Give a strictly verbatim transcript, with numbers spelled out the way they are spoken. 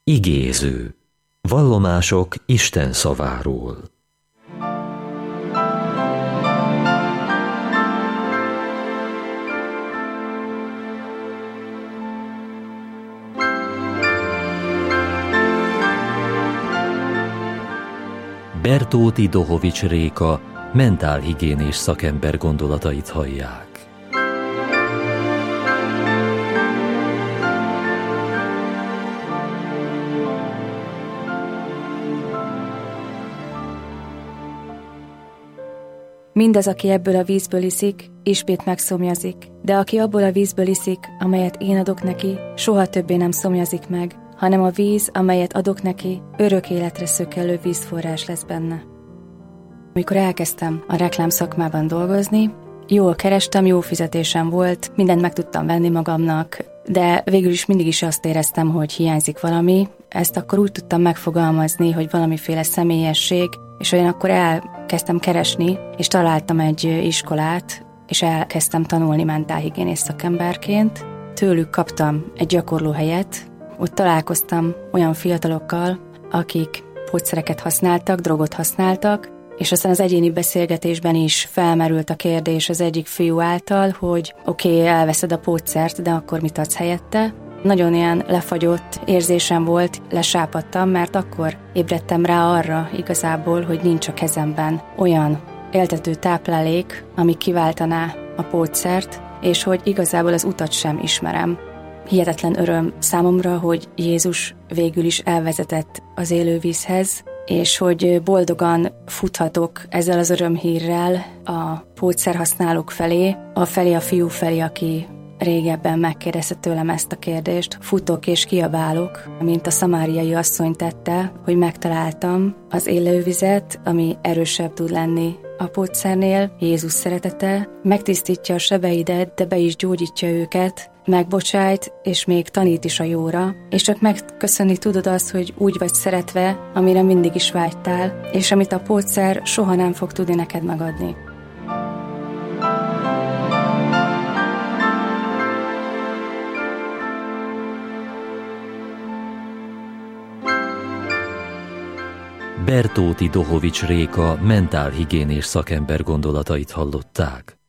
Igéző. Vallomások Isten szaváról. Bertóti Dohovics Réka mentálhigiénés szakember gondolatait hallják. Mindaz, aki ebből a vízből iszik, ismét megszomjazik, de aki abból a vízből iszik, amelyet én adok neki, soha többé nem szomjazik meg, hanem a víz, amelyet adok neki, örök életre szökkelő vízforrás lesz benne. Amikor elkezdtem a reklám szakmában dolgozni, jól kerestem, jó fizetésem volt, mindent meg tudtam venni magamnak, de végül is mindig is azt éreztem, hogy hiányzik valami. Ezt akkor úgy tudtam megfogalmazni, hogy valamiféle személyesség, és olyan akkor elkezdtem keresni, és találtam egy iskolát, és elkezdtem tanulni mentálhigiénés szakemberként. Tőlük kaptam egy gyakorlóhelyet, ott találkoztam olyan fiatalokkal, akik gyógyszereket használtak, drogot használtak, és aztán az egyéni beszélgetésben is felmerült a kérdés az egyik fiú által, hogy oké, okay, elveszed a pótszert, de akkor mit adsz helyette? Nagyon ilyen lefagyott érzésem volt, lesápadtam, mert akkor ébredtem rá arra igazából, hogy nincs a kezemben olyan éltető táplálék, ami kiváltaná a pótszert, és hogy igazából az utat sem ismerem. Hihetetlen öröm számomra, hogy Jézus végül is elvezetett az élővízhez, és hogy boldogan futhatok ezzel az örömhírrel a pótszerhasználók felé, a felé a fiú felé, aki régebben megkérdezte tőlem ezt a kérdést. Futok és kiabálok, mint a szamáriai asszony tette, hogy megtaláltam az élővizet, ami erősebb tud lenni a pótszernél. Jézus szeretete megtisztítja a sebeidet, de be is gyógyítja őket, megbocsájt, és még tanít is a jóra, és csak megköszönni tudod azt, hogy úgy vagy szeretve, amire mindig is vágytál, és amit a pótszer soha nem fog tudni neked megadni. Bertóti Dohovics Réka mentálhigiénés szakember gondolatait hallották.